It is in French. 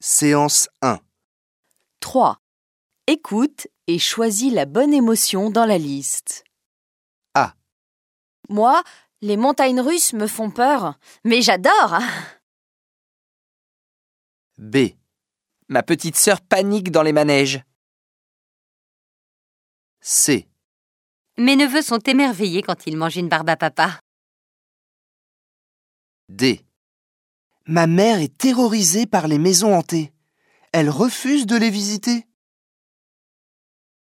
Séance 1. 3. Écoute et choisis la bonne émotion dans la liste. A. Moi, les montagnes russes me font peur, mais j'adore. B. Ma petite sœur panique dans les manèges. C. Mes neveux sont émerveillés quand ils mangent une barbe à papa. D. Ma mère est terrorisée par les maisons hantées. Elle refuse de les visiter.